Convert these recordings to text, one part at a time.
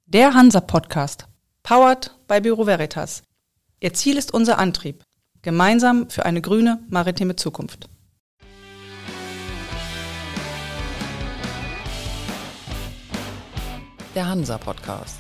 Der Hansa-Podcast, powered by Bureau Veritas. Ihr Ziel ist unser Antrieb, gemeinsam für eine grüne maritime Zukunft. Der Hansa-Podcast.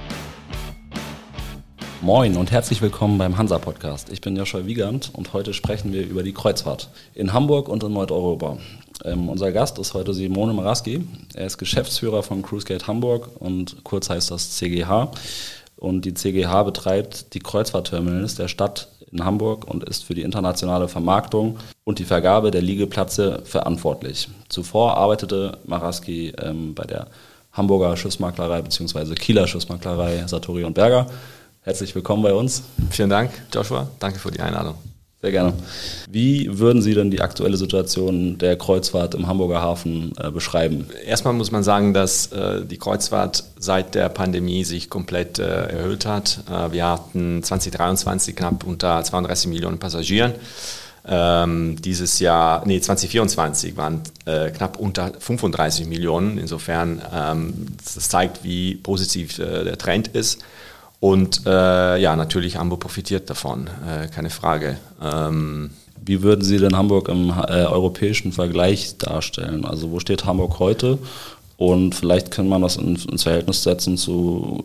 Moin und herzlich willkommen beim Hansa-Podcast. Ich bin Joshua Wiegand und heute sprechen wir über die Kreuzfahrt in Hamburg und in Nordeuropa. Unser Gast ist heute Simone Maraski. Er ist Geschäftsführer von Cruisegate Hamburg und kurz heißt das CGH. Und die CGH betreibt die Kreuzfahrtterminals der Stadt in Hamburg und ist für die internationale Vermarktung und die Vergabe der Liegeplätze verantwortlich. Zuvor arbeitete Maraski bei der Hamburger Schiffsmaklerei bzw. Kieler Schiffsmaklerei Sartori und Berger. Herzlich willkommen bei uns. Vielen Dank, Joshua. Danke für die Einladung. Sehr gerne. Wie würden Sie denn die aktuelle Situation der Kreuzfahrt im Hamburger Hafen beschreiben? Erstmal muss man sagen, dass die Kreuzfahrt seit der Pandemie sich komplett erhöht hat. Wir hatten 2023 knapp unter 32 Millionen Passagieren. 2024 waren knapp unter 35 Millionen. Insofern, das zeigt, wie positiv der Trend ist. Und natürlich Hamburg profitiert davon, keine Frage. Wie würden Sie denn Hamburg im europäischen Vergleich darstellen? Also wo steht Hamburg heute? Und vielleicht kann man das ins Verhältnis setzen zu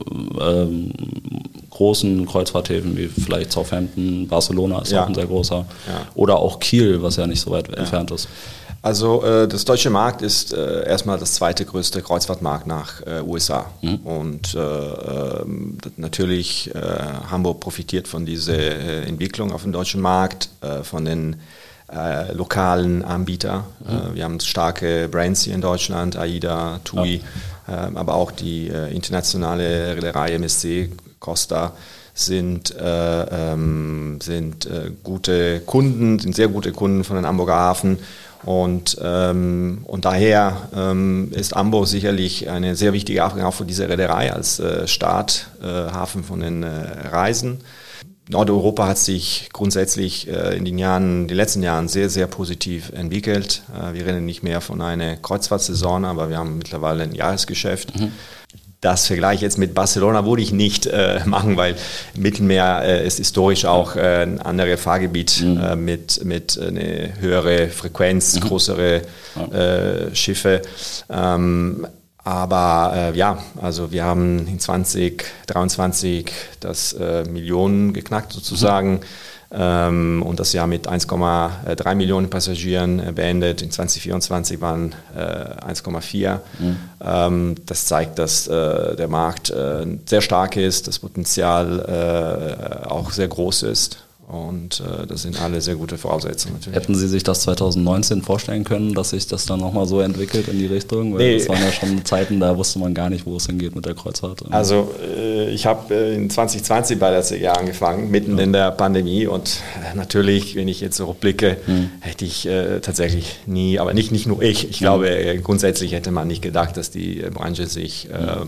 großen Kreuzfahrthäfen wie vielleicht Southampton, Barcelona ist auch ein sehr großer. Ja. Oder auch Kiel, was ja nicht so weit entfernt ist. Also das deutsche Markt ist erstmal das zweite größte Kreuzfahrtmarkt nach USA. Und natürlich Hamburg profitiert von dieser Entwicklung auf dem deutschen Markt, von den lokalen Anbietern. Wir haben starke Brands hier in Deutschland, AIDA, TUI, aber auch die internationale Reederei MSC, Costa sind gute Kunden, sind sehr gute Kunden von den Hamburger Hafen. Und daher ist Hamburg sicherlich eine sehr wichtige Hafen auch für diese Reederei als Starthafen von den Reisen. Nordeuropa hat sich grundsätzlich in den letzten Jahren sehr, sehr positiv entwickelt. Wir reden nicht mehr von einer Kreuzfahrtsaison, aber wir haben mittlerweile ein Jahresgeschäft. Das Vergleich jetzt mit Barcelona würde ich nicht machen, weil Mittelmeer ist historisch auch ein anderes Fahrgebiet mit einer höheren Frequenz, größere Schiffe. Also wir haben in 2023 das Millionen geknackt sozusagen. Und das Jahr mit 1,3 Millionen Passagieren beendet. In 2024 waren 1,4. Das zeigt, dass der Markt sehr stark ist, das Potenzial auch sehr groß ist. Und das sind alle sehr gute Voraussetzungen natürlich. Hätten Sie sich das 2019 vorstellen können, dass sich das dann nochmal so entwickelt in die Richtung? Weil das waren ja schon Zeiten, da wusste man gar nicht, wo es hingeht mit der Kreuzfahrt. Also ich habe in 2020 bei der CGH angefangen, mitten in der Pandemie. Und natürlich, wenn ich jetzt zurückblicke, hätte ich tatsächlich nie, aber nicht nur ich glaube, grundsätzlich hätte man nicht gedacht, dass die Branche sich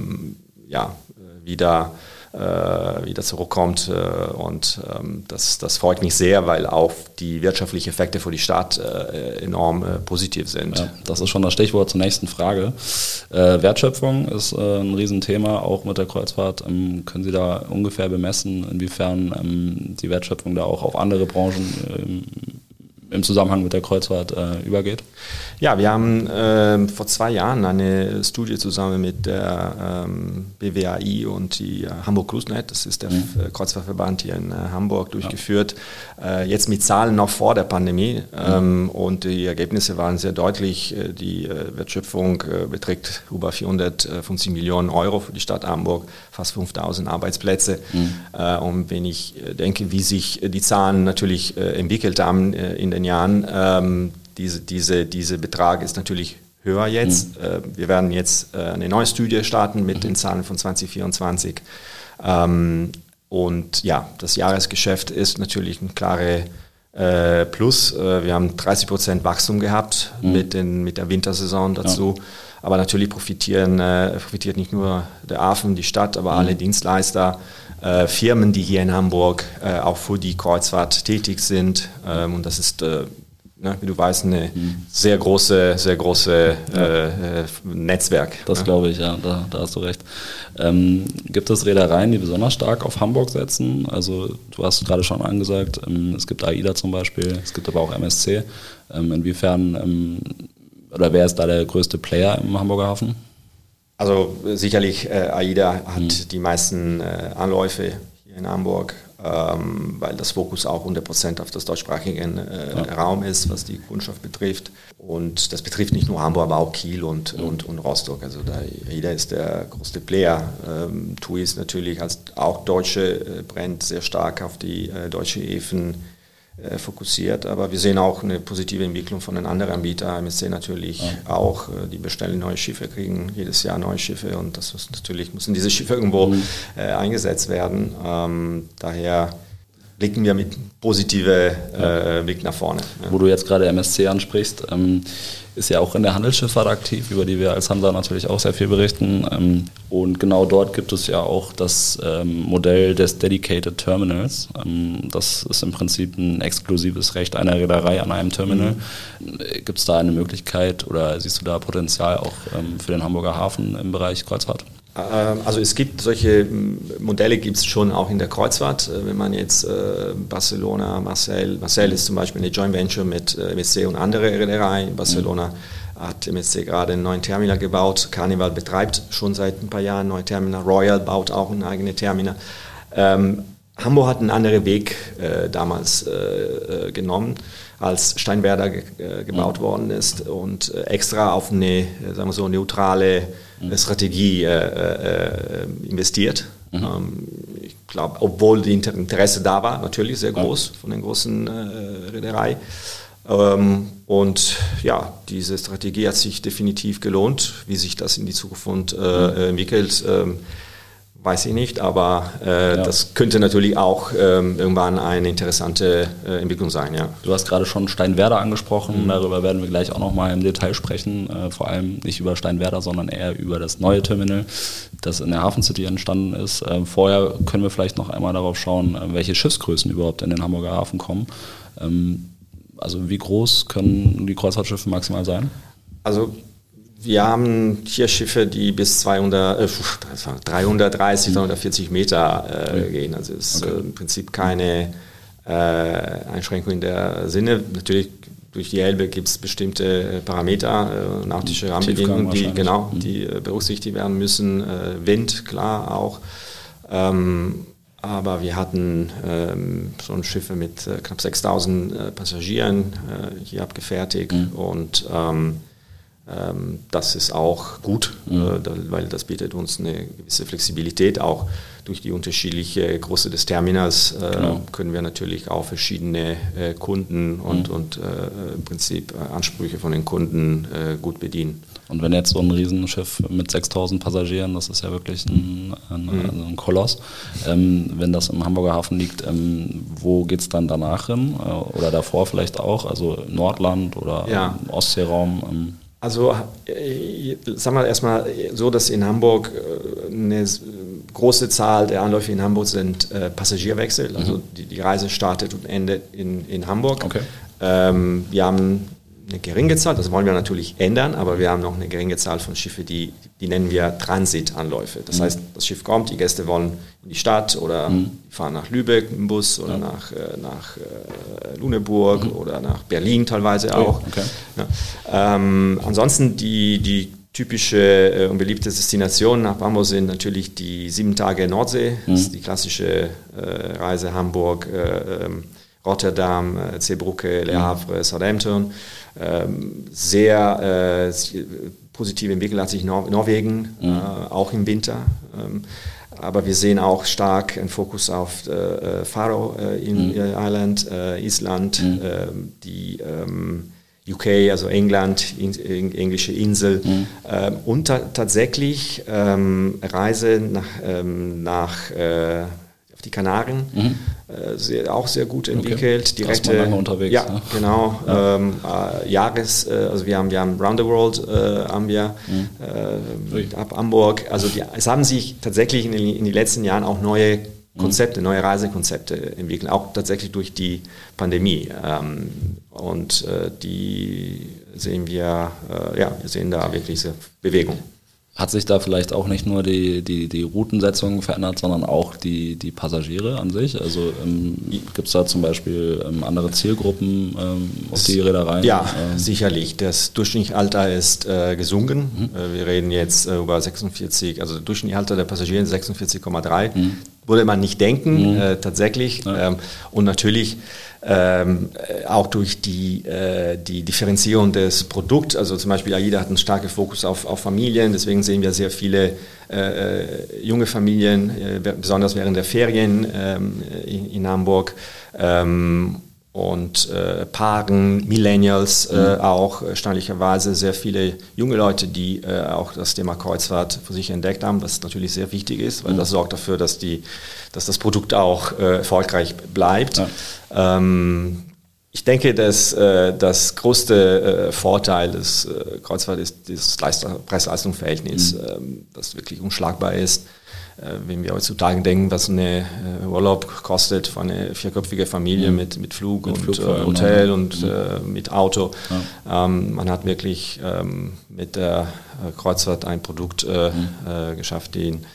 wieder zurückkommt und das freut mich sehr, weil auch die wirtschaftlichen Effekte für die Stadt enorm positiv sind. Ja, das ist schon das Stichwort zur nächsten Frage. Wertschöpfung ist ein Riesenthema, auch mit der Kreuzfahrt. Können Sie da ungefähr bemessen, inwiefern die Wertschöpfung da auch auf andere Branchen im Zusammenhang mit der Kreuzfahrt übergeht? Ja, wir haben vor 2 Jahren eine Studie zusammen mit der BWAI und die Hamburg CruiseNet, das ist der Kreuzfahrtverband hier in Hamburg, durchgeführt. Jetzt mit Zahlen noch vor der Pandemie und die Ergebnisse waren sehr deutlich. Die Wertschöpfung beträgt über 450 Millionen Euro für die Stadt Hamburg, fast 5.000 Arbeitsplätze. Und wenn ich denke, wie sich die Zahlen natürlich entwickelt haben in den Jahren, dieser Betrag ist natürlich höher jetzt. Wir werden jetzt eine neue Studie starten mit den Zahlen von 2024. Und ja, das Jahresgeschäft ist natürlich ein klares Plus. Wir haben 30% Wachstum gehabt mit der Wintersaison dazu. Ja. Aber natürlich profitiert nicht nur der Hafen, die Stadt, aber alle Dienstleister, Firmen, die hier in Hamburg auch für die Kreuzfahrt tätig sind. Und das ist ne, wie du weißt, eine sehr große Netzwerk. Das glaube ich, ja, da hast du recht. Gibt es Reedereien, die besonders stark auf Hamburg setzen? Also du hast gerade schon angesagt, es gibt AIDA zum Beispiel, es gibt aber auch MSC. Inwiefern, oder wer ist da der größte Player im Hamburger Hafen? Also sicherlich AIDA hat die meisten Anläufe hier in Hamburg, weil das Fokus auch 100% auf das deutschsprachigen Raum ist, was die Kundschaft betrifft. Und das betrifft nicht nur Hamburg, aber auch Kiel und Rostock. Also AIDA ist der größte Player. TUI ist natürlich als auch deutsche Brand sehr stark auf die deutsche Häfen fokussiert, aber wir sehen auch eine positive Entwicklung von den anderen Anbietern. MSC natürlich auch, die bestellen neue Schiffe, kriegen jedes Jahr neue Schiffe und das ist natürlich, müssen diese Schiffe irgendwo eingesetzt werden. Daher blicken wir mit positiver Blick nach vorne. Ja. Wo du jetzt gerade MSC ansprichst, ist ja auch in der Handelsschifffahrt aktiv, über die wir als Hansa natürlich auch sehr viel berichten. Und genau dort gibt es ja auch das Modell des Dedicated Terminals. Das ist im Prinzip ein exklusives Recht einer Reederei an einem Terminal. Gibt es da eine Möglichkeit oder siehst du da Potenzial auch für den Hamburger Hafen im Bereich Kreuzfahrt? Also es gibt solche Modelle, gibt es schon auch in der Kreuzfahrt. Wenn man jetzt Barcelona, Marseille ist zum Beispiel eine Joint Venture mit MSC und andere Reedereien. In Barcelona hat MSC gerade einen neuen Terminal gebaut. Carnival betreibt schon seit ein paar Jahren ein neues Terminal. Royal baut auch ein eigenes Terminal. Hamburg hat einen anderen Weg damals genommen, als Steinwerder gebaut worden ist und extra auf eine, sagen wir so, neutrale Strategie investiert. Ich glaube, obwohl die Interesse da war, natürlich sehr groß von den großen Reederei. Und ja, diese Strategie hat sich definitiv gelohnt. Wie sich das in die Zukunft entwickelt, weiß ich nicht, aber das könnte natürlich auch irgendwann eine interessante Entwicklung sein. Ja. Du hast gerade schon Steinwerder angesprochen, darüber werden wir gleich auch nochmal im Detail sprechen, vor allem nicht über Steinwerder, sondern eher über das neue Terminal, das in der Hafen City entstanden ist. Vorher können wir vielleicht noch einmal darauf schauen, welche Schiffsgrößen überhaupt in den Hamburger Hafen kommen. Also wie groß können die Kreuzfahrtschiffe maximal sein? Also wir haben hier Schiffe, die bis 330, 340 Meter gehen. Also es ist im Prinzip keine Einschränkung in der Sinne. Natürlich durch die Elbe gibt es bestimmte Parameter, nautische Rahmenbedingungen, die berücksichtigt werden müssen. Wind, klar auch. Aber wir hatten schon Schiffe mit knapp 6.000 Passagieren hier abgefertigt und das ist auch gut, weil das bietet uns eine gewisse Flexibilität. Auch durch die unterschiedliche Größe des Terminals können wir natürlich auch verschiedene Kunden und im Prinzip Ansprüche von den Kunden gut bedienen. Und wenn jetzt so ein Riesenschiff mit 6.000 Passagieren, das ist ja wirklich ein Koloss, wenn das im Hamburger Hafen liegt, wo geht es dann danach hin? Oder davor vielleicht auch? Also Nordland oder Ostseeraum? Also sagen wir erstmal so, dass in Hamburg eine große Zahl der Anläufe in Hamburg sind Passagierwechsel. Also die Reise startet und endet in Hamburg. Okay. Wir haben eine geringe Zahl, das wollen wir natürlich ändern, aber wir haben noch eine geringe Zahl von Schiffen, die nennen wir Transitanläufe. Das heißt, das Schiff kommt, die Gäste wollen in die Stadt oder fahren nach Lübeck im Bus oder nach Lüneburg oder nach Berlin teilweise auch. Okay. Ja. Ansonsten die typische und beliebte Destination nach Hamburg sind natürlich die 7 Tage Nordsee. Das ist die klassische Reise Hamburg, Rotterdam, Zeebrugge, Le Havre, Southampton. Sehr positiv entwickelt hat sich Norwegen, auch im Winter. Aber wir sehen auch stark einen Fokus auf Faroe Island, Island, die UK, also England, englische Insel. Und tatsächlich Reise nach auf die Kanaren. Auch sehr gut entwickelt. Okay. Direkte, da ist man lange unterwegs. Ja, ne? Genau. Ja. Also wir haben Round the World ab Hamburg. Also es haben sich tatsächlich in den letzten Jahren auch neue Konzepte, neue Reisekonzepte entwickeln, auch tatsächlich durch die Pandemie. Und die sehen wir sehen da wirklich diese Bewegung. Hat sich da vielleicht auch nicht nur die Routensetzung verändert, sondern auch die Passagiere an sich? Also gibt es da zum Beispiel andere Zielgruppen auf die Reedereien? Ja, sicherlich. Das durchschnittliche Alter ist gesunken. Wir reden jetzt über 46, also das durchschnittliche Alter der Passagiere ist 46,3. Würde man nicht denken, tatsächlich. Ja. Und natürlich auch durch die Differenzierung des Produkts, also zum Beispiel AIDA hat einen starken Fokus auf Familien, deswegen sehen wir sehr viele junge Familien, besonders während der Ferien in Hamburg. Und Paaren, Millennials auch, erstaunlicherweise sehr viele junge Leute, die auch das Thema Kreuzfahrt für sich entdeckt haben, was natürlich sehr wichtig ist, weil das sorgt dafür, dass das Produkt auch erfolgreich bleibt. Ja. Ich denke, dass das größte Vorteil des Kreuzfahrt ist das Preis-Leistungs-Verhältnis, das wirklich unschlagbar ist. Wenn wir heutzutage denken, was eine Urlaub kostet für eine vierköpfige Familie mit Flug und Hotel und mit Auto. Ja. Man hat wirklich mit der Kreuzfahrt ein Produkt geschafft, den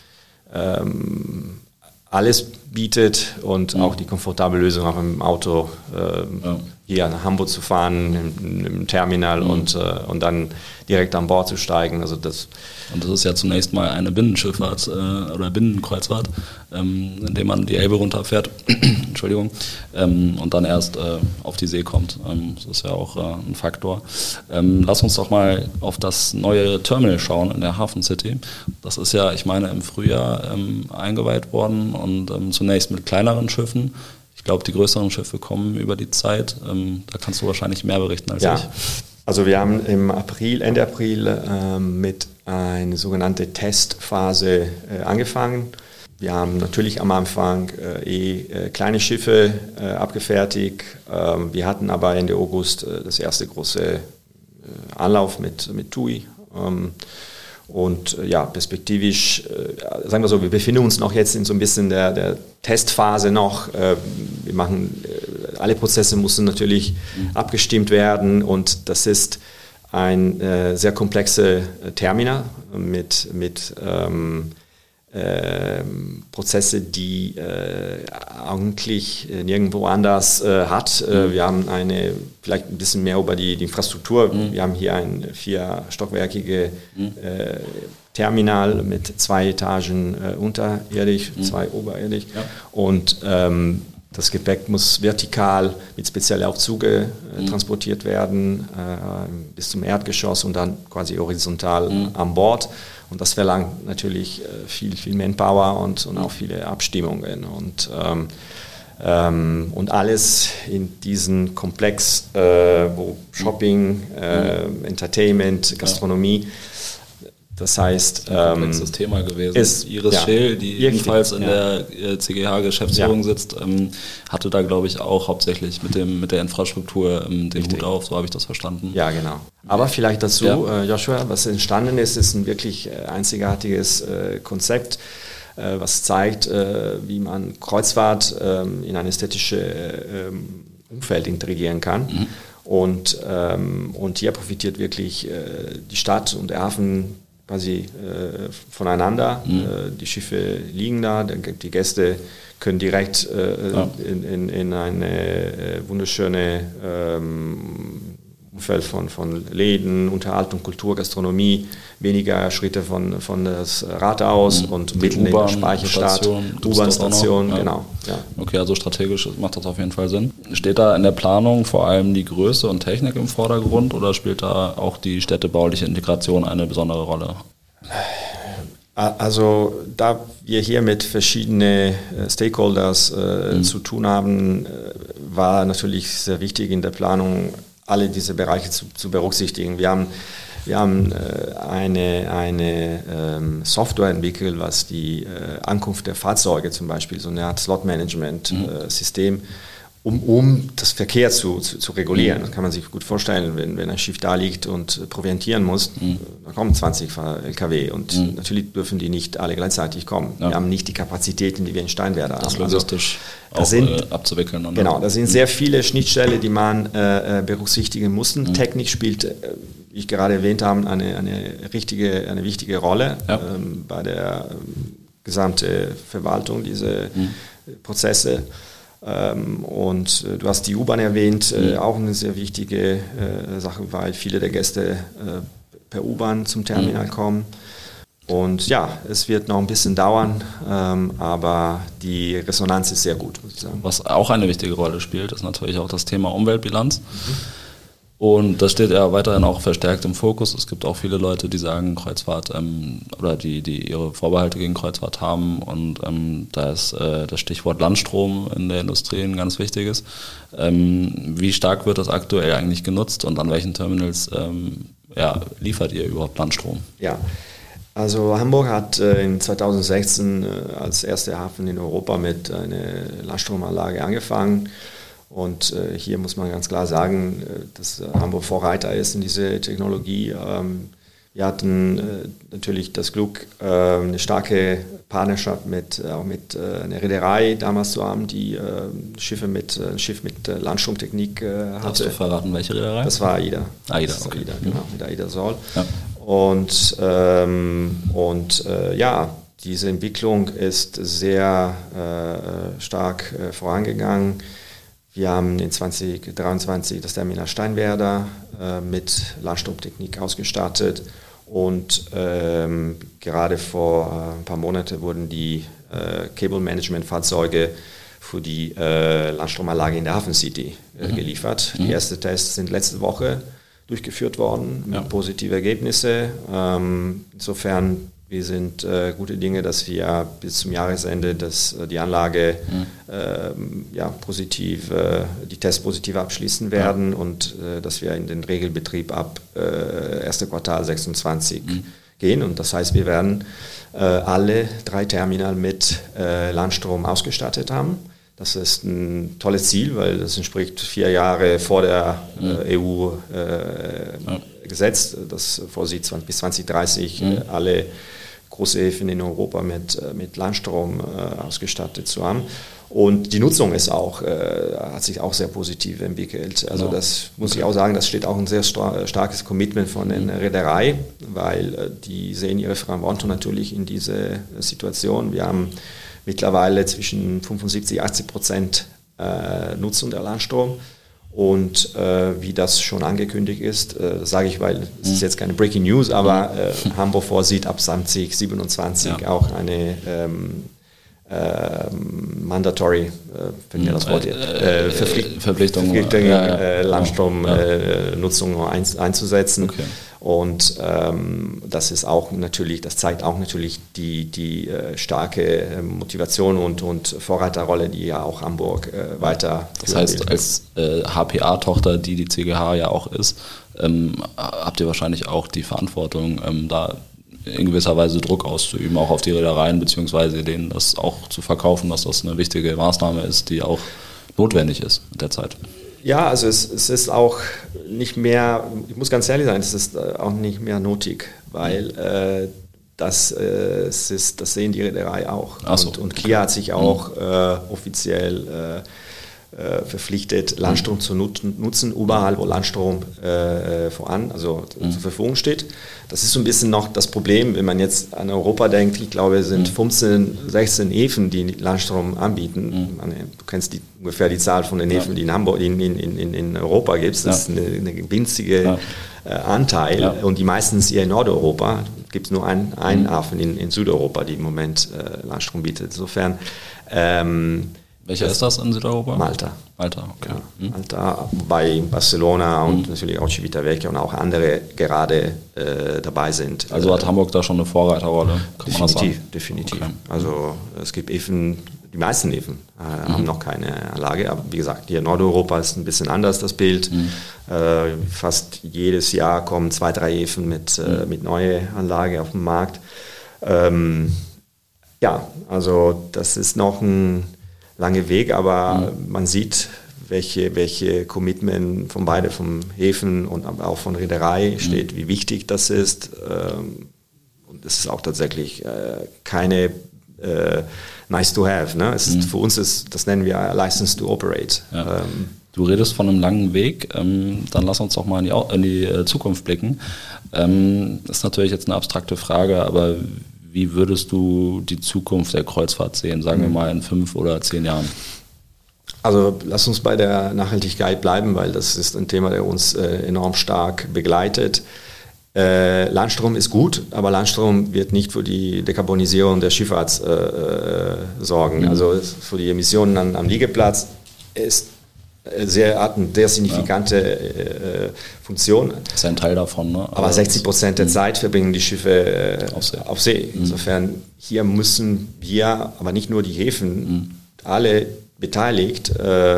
alles bietet und auch die komfortable Lösung, auch im Auto hier nach Hamburg zu fahren, im Terminal und dann direkt an Bord zu steigen. Also das ist ja zunächst mal eine Binnenschifffahrt oder Binnenkreuzfahrt, indem man die Elbe runterfährt, Entschuldigung, und dann erst auf die See kommt. Das ist ja auch ein Faktor. Lass uns doch mal auf das neue Terminal schauen in der Hafen City. Das ist ja, ich meine, im Frühjahr eingeweiht worden und zunächst mit kleineren Schiffen. Ich glaube, die größeren Schiffe kommen über die Zeit. Da kannst du wahrscheinlich mehr berichten als ich. Also wir haben im Ende April mit einer sogenannten Testphase angefangen. Wir haben natürlich am Anfang kleine Schiffe abgefertigt. Wir hatten aber Ende August das erste große Anlauf mit TUI. Und perspektivisch, sagen wir so, wir befinden uns noch jetzt in so ein bisschen der Testphase noch. Wir machen, alle Prozesse müssen natürlich abgestimmt werden und das ist ein sehr komplexes Terminal mit Prozesse, die eigentlich nirgendwo anders hat. Wir haben vielleicht ein bisschen mehr über die Infrastruktur. Wir haben hier ein 4-stockwerkige Terminal mit 2 Etagen unterirdisch, 2 oberirdisch. Ja. Und das Gepäck muss vertikal mit speziellen Aufzüge transportiert werden bis zum Erdgeschoss und dann quasi horizontal an Bord. Und das verlangt natürlich viel Manpower und auch viele Abstimmungen. Und alles in diesem Komplex, wo Shopping, Entertainment, Gastronomie, das heißt, ein komplexes Thema gewesen. Iris Scheel, die ebenfalls in der CGH-Geschäftsführung sitzt, hatte da, glaube ich, auch hauptsächlich mit der Infrastruktur den Hut auf, so habe ich das verstanden. Ja, genau. Aber vielleicht dazu, Joshua, was entstanden ist ein wirklich einzigartiges Konzept, was zeigt, wie man Kreuzfahrt in ein ästhetisches Umfeld integrieren kann. Und hier profitiert wirklich die Stadt und der Hafen quasi voneinander. Die Schiffe liegen da, die Gäste können direkt in eine wunderschöne Umfeld von Läden, Unterhaltung, Kultur, Gastronomie, weniger Schritte von das Rathaus und mitten in der Speicherstadt, U-Bahn-Station, genau. Ja. Okay, also strategisch macht das auf jeden Fall Sinn. Steht da in der Planung vor allem die Größe und Technik im Vordergrund oder spielt da auch die städtebauliche Integration eine besondere Rolle? Also da wir hier mit verschiedenen Stakeholders zu tun haben, war natürlich sehr wichtig in der Planung, alle diese Bereiche zu berücksichtigen. Wir haben eine Software entwickelt, was die Ankunft der Fahrzeuge zum Beispiel, so eine Art Slot-Management-System, um das Verkehr zu regulieren. Das kann man sich gut vorstellen, wenn ein Schiff da liegt und proviantieren muss, da kommen 20 LKW und natürlich dürfen die nicht alle gleichzeitig kommen. Ja. Wir haben nicht die Kapazitäten, die wir in Steinwerder haben. Das logistisch abzuwickeln. Und genau, da sind sehr viele Schnittstellen, die man berücksichtigen muss. Technik spielt, wie ich gerade erwähnt habe, eine wichtige Rolle bei der gesamten Verwaltung dieser Prozesse. Und du hast die U-Bahn erwähnt, auch eine sehr wichtige Sache, weil viele der Gäste per U-Bahn zum Terminal kommen. Und ja, es wird noch ein bisschen dauern, aber die Resonanz ist sehr gut, muss ich sagen. Was auch eine wichtige Rolle spielt, ist natürlich auch das Thema Umweltbilanz. Und das steht ja weiterhin auch verstärkt im Fokus. Es gibt auch viele Leute, die sagen, Kreuzfahrt oder die ihre Vorbehalte gegen Kreuzfahrt haben. Und da ist das Stichwort Landstrom in der Industrie ein ganz wichtiges. Wie stark wird das aktuell eigentlich genutzt und an welchen Terminals liefert ihr überhaupt Landstrom? Ja, also Hamburg hat in 2016 als erster Hafen in Europa mit einer Landstromanlage angefangen. Und hier muss man ganz klar sagen, dass Hamburg Vorreiter ist in dieser Technologie. Wir hatten natürlich das Glück, eine starke Partnerschaft mit einer Reederei damals zu haben, die ein Schiff mit Landstromtechnik hatte. Hast du verraten, welche Reederei? Das war AIDA. AIDA, okay. AIDA, genau, mit AIDA Sol. Ja. Und diese Entwicklung ist sehr stark vorangegangen. Wir haben in 2023 das Terminal Steinwerder mit Landstromtechnik ausgestattet und gerade vor ein paar Monaten wurden die Cable-Management-Fahrzeuge für die Landstromanlage in der Hafen City geliefert. Die ersten Tests sind letzte Woche durchgeführt worden mit positiven Ergebnissen. Insofern wir sind gute Dinge, dass wir bis zum Jahresende die Anlage die Tests positiv abschließen werden und dass wir in den Regelbetrieb ab erste Quartal 26 gehen. Und das heißt, wir werden alle 3 Terminal mit Landstrom ausgestattet haben. Das ist ein tolles Ziel, weil das entspricht 4 Jahre vor der EU-Gesetz, das vorsieht, bis 2030 alle große Häfen in Europa mit Landstrom ausgestattet zu haben. Und die Nutzung hat sich auch sehr positiv entwickelt. Also das muss ich auch sagen, das steht auch ein sehr starkes Commitment von der Reederei, weil die sehen ihre Verantwortung natürlich in dieser Situation. Wir haben mittlerweile zwischen 75-80% Nutzung der Landstrom. Und wie das schon angekündigt ist, sage ich, weil es ist jetzt keine Breaking News, aber Hamburg vorsieht ab 2027 auch eine mandatory, fällt mir das Wort Verpflichtung Landstromnutzung einzusetzen. Okay. Und das ist auch natürlich, das zeigt auch natürlich die starke Motivation und Vorreiterrolle, die ja auch Hamburg weiter. Das heißt, als HPA-Tochter, die CGH ja auch ist, habt ihr wahrscheinlich auch die Verantwortung, da in gewisser Weise Druck auszuüben, auch auf die Reedereien, beziehungsweise denen das auch zu verkaufen, dass das eine wichtige Maßnahme ist, die auch notwendig ist mit der Zeit. Ja, also es ist auch nicht mehr, ich muss ganz ehrlich sein, es ist auch nicht mehr nötig, weil das sehen die Reederei auch. Und Kia hat sich auch offiziell verpflichtet, Landstrom zu nutzen, überall, wo Landstrom zur Verfügung steht. Das ist so ein bisschen noch das Problem, wenn man jetzt an Europa denkt. Ich glaube, es sind 15, 16 Häfen, die Landstrom anbieten. Du kennst ungefähr die Zahl von den Häfen, die in Hamburg, in Europa gibt. Das ist eine winzige Anteil und die meisten hier in Nordeuropa. Es gibt nur einen Hafen in Südeuropa, die im Moment Landstrom bietet. Insofern welcher ist das in Südeuropa? Malta. Malta, okay. Ja, Malta, wobei Barcelona und natürlich auch Civitavecchia und auch andere gerade dabei sind. Also hat Hamburg da schon eine Vorreiterrolle? Definitiv. Okay. Also es gibt Häfen, die meisten Häfen haben noch keine Anlage, aber wie gesagt, hier in Nordeuropa ist ein bisschen anders das Bild. Fast jedes Jahr kommen 2, 3 Häfen mit neuer Anlage auf den Markt. Also das ist noch ein langer Weg, aber man sieht, welche Commitment von beiden, vom Häfen und aber auch von Reederei steht, wie wichtig das ist. Und es ist auch tatsächlich keine nice to have. Ne? Es ist, für uns das nennen wir License to Operate. Ja. Du redest von einem langen Weg, dann lass uns doch mal in die Zukunft blicken. Ist natürlich jetzt eine abstrakte Frage, aber wie würdest du die Zukunft der Kreuzfahrt sehen, sagen wir mal in 5 oder 10 Jahren? Also lass uns bei der Nachhaltigkeit bleiben, weil das ist ein Thema, der uns enorm stark begleitet. Landstrom ist gut, aber Landstrom wird nicht für die Dekarbonisierung der Schifffahrt sorgen. Also für die Emissionen am Liegeplatz hat eine sehr signifikante Funktion. Das ist ein Teil davon. Ne? Aber 60% der Zeit verbringen die Schiffe auf See. Insofern hier müssen wir, aber nicht nur die Häfen, alle beteiligt,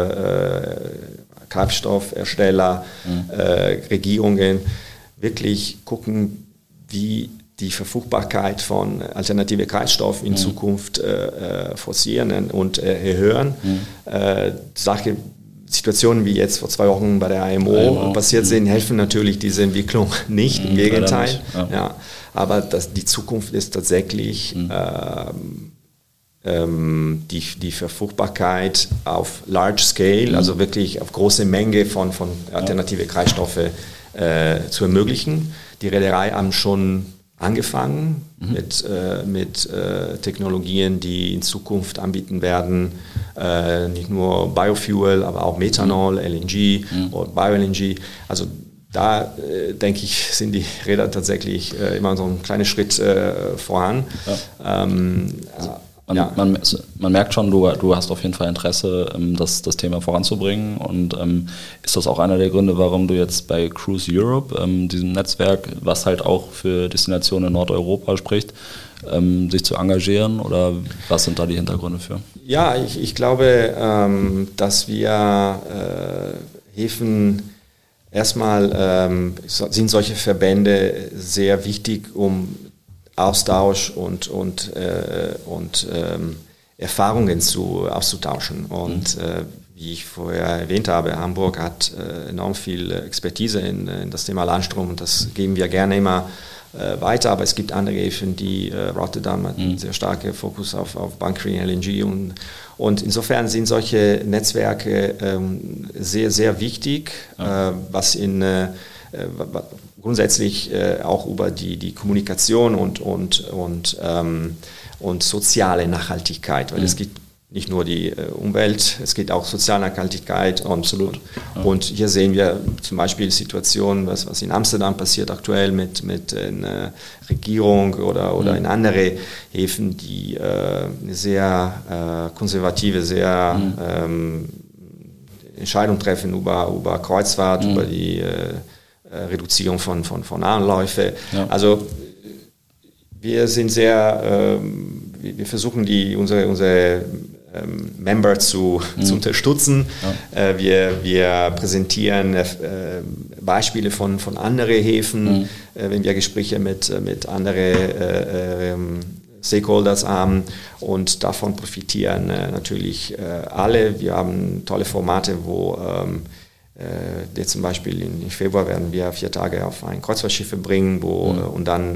Kraftstoffersteller, Regierungen, wirklich gucken, wie die Verfügbarkeit von alternativen Kraftstoffen in Zukunft forcieren und erhöhen. Situationen wie jetzt vor 2 Wochen bei der IMO passiert sind, helfen natürlich diese Entwicklung nicht, im Gegenteil. Nicht. Ja. Aber die Zukunft ist tatsächlich die Verfügbarkeit auf Large Scale, also wirklich auf große Menge von alternative Kraftstoffe zu ermöglichen. Die Reederei haben schon angefangen mit Technologien, die in Zukunft anbieten werden, nicht nur Biofuel, aber auch Methanol, LNG oder Bio-LNG. Also da, denke ich, sind die Räder tatsächlich immer so einen kleinen Schritt voran. Man merkt schon, du hast auf jeden Fall Interesse, das Thema voranzubringen, und ist das auch einer der Gründe, warum du jetzt bei Cruise Europe, diesem Netzwerk, was halt auch für Destinationen in Nordeuropa spricht, sich zu engagieren, oder was sind da die Hintergründe für? Ja, ich glaube, dass wir Häfen erstmal sind solche Verbände sehr wichtig, um Austausch und Erfahrungen auszutauschen. Und wie ich vorher erwähnt habe, Hamburg hat enorm viel Expertise in das Thema Landstrom, und das geben wir gerne immer weiter. Aber es gibt andere Häfen, die Rotterdam hat einen sehr starken Fokus auf Bunkering, LNG, und insofern sind solche Netzwerke sehr, sehr wichtig, was grundsätzlich auch über die Kommunikation und soziale Nachhaltigkeit, weil es gibt nicht nur die Umwelt, es geht auch soziale Nachhaltigkeit. Absolut. Und hier sehen wir zum Beispiel Situationen, was in Amsterdam passiert aktuell mit einer Regierung oder in andere Häfen, die eine sehr konservative, sehr Entscheidungen treffen über Kreuzfahrt, über die Reduzierung von Anläufe. Ja. Also wir sind wir versuchen unsere Member zu unterstützen. Ja. Wir präsentieren Beispiele von anderen Häfen, wenn wir Gespräche mit anderen Stakeholders haben, und davon profitieren natürlich alle. Wir haben tolle Formate, wo jetzt zum Beispiel im Februar werden wir 4 Tage auf ein Kreuzfahrtschiff bringen, und dann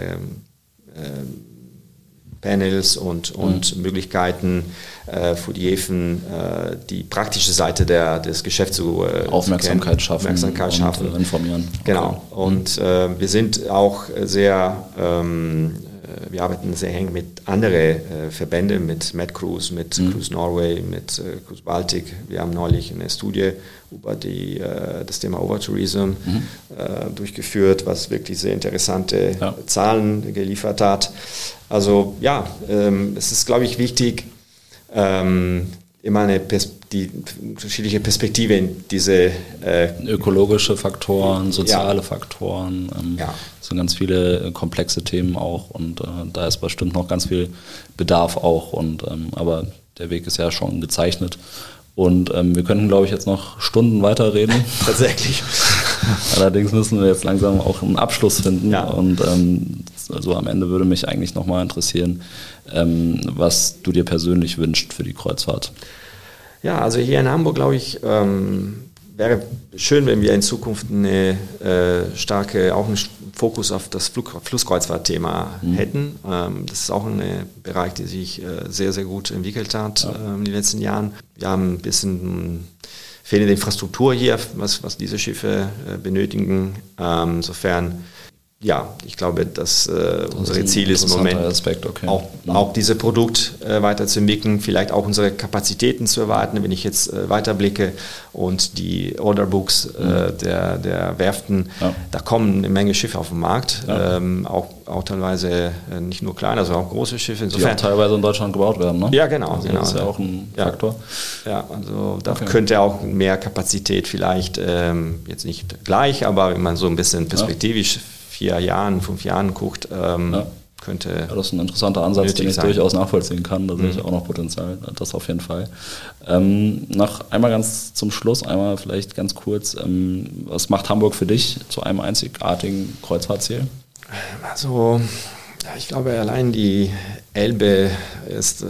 Panels und Möglichkeiten für die Häfen, die praktische Seite des Geschäfts zu Aufmerksamkeit schaffen und informieren. Genau. Okay. Und wir sind auch wir arbeiten sehr eng mit anderen Verbänden, mit MedCruise, mit Cruise Norway, mit Cruise Baltic. Wir haben neulich eine Studie über das Thema Overtourism durchgeführt, was wirklich sehr interessante Zahlen geliefert hat. Also ja, es ist, glaube ich, wichtig, immer die unterschiedliche Perspektive in diese ökologische Faktoren, soziale Faktoren, das sind ganz viele komplexe Themen auch, und da ist bestimmt noch ganz viel Bedarf auch, aber der Weg ist ja schon gezeichnet, und wir könnten, glaube ich, jetzt noch Stunden weiterreden. Tatsächlich. Allerdings müssen wir jetzt langsam auch einen Abschluss finden, und also am Ende würde mich eigentlich nochmal interessieren, was du dir persönlich wünschst für die Kreuzfahrt. Ja, also hier in Hamburg, glaube ich, wäre schön, wenn wir in Zukunft eine auch einen Fokus auf das Flusskreuzfahrtthema hätten. Das ist auch ein Bereich, der sich sehr, sehr gut entwickelt hat in den letzten Jahren. Wir haben ein bisschen fehlende Infrastruktur hier, was diese Schiffe benötigen. Insofern, ja, ich glaube, dass unser Ziel ist im Moment, Aspekt, okay. auch dieses Produkt weiterzuentwickeln, vielleicht auch unsere Kapazitäten zu erweitern. Wenn ich jetzt weiterblicke und die Orderbooks der Werften, da kommen eine Menge Schiffe auf den Markt, auch teilweise nicht nur kleine, sondern auch große Schiffe. Insofern, die auch teilweise in Deutschland gebaut werden, ne? Ja, genau. Also das ist ja auch ein Faktor. Ja, also da könnte auch mehr Kapazität vielleicht, jetzt nicht gleich, aber wenn man so ein bisschen perspektivisch 4 Jahren, 5 Jahren guckt, könnte... Ja, das ist ein interessanter Ansatz, den ich durchaus nachvollziehen kann. Da sehe ich auch noch Potenzial, das auf jeden Fall. Einmal ganz zum Schluss, einmal vielleicht ganz kurz, was macht Hamburg für dich zu einem einzigartigen Kreuzfahrtziel? Also, ich glaube, allein die Elbe ist...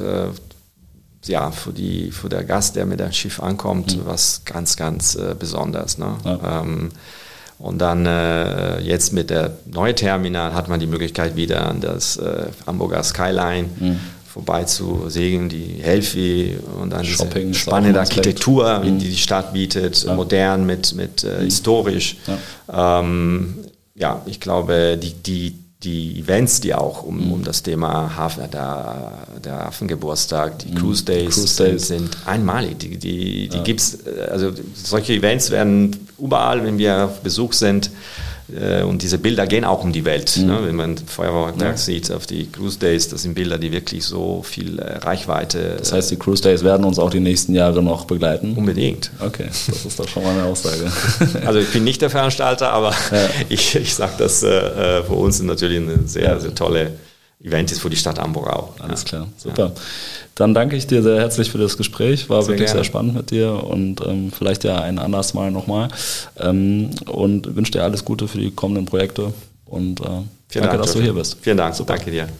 für der Gast, der mit dem Schiff ankommt, was ganz, ganz besonders. Ne? Ja. Und dann jetzt mit der neuen Terminal hat man die Möglichkeit, wieder an das Hamburger Skyline vorbei zu segeln, die Helfi und dann Shopping, diese spannende Architektur, die Stadt bietet, modern mit historisch. Ja. Ich glaube, die Events, die auch um das Thema der Hafengeburtstag, die Cruise Days sind einmalig. Die gibt's, also solche Events werden überall, wenn wir auf Besuch sind, und diese Bilder gehen auch um die Welt. Ne? Wenn man Feuerwerk sieht auf die Cruise Days, das sind Bilder, die wirklich so viel Reichweite... Das heißt, die Cruise Days werden uns auch die nächsten Jahre noch begleiten? Unbedingt. Okay, das ist doch schon mal eine Aussage. Also ich bin nicht der Veranstalter, aber ich sage, dass für uns natürlich eine sehr, sehr tolle Event ist, für die Stadt Hamburg auch. Alles klar, super. Ja. Dann danke ich dir sehr herzlich für das Gespräch. War wirklich sehr spannend mit dir und vielleicht ja ein anderes Mal nochmal. Und wünsche dir alles Gute für die kommenden Projekte und danke, dass du hier bist. Vielen Dank, super. Danke dir.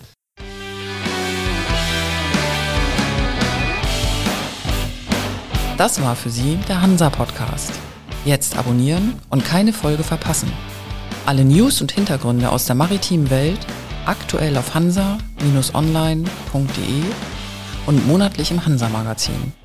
Das war für Sie der Hansa-Podcast. Jetzt abonnieren und keine Folge verpassen. Alle News und Hintergründe aus der maritimen Welt aktuell auf hansa-online.de und monatlich im Hansa-Magazin.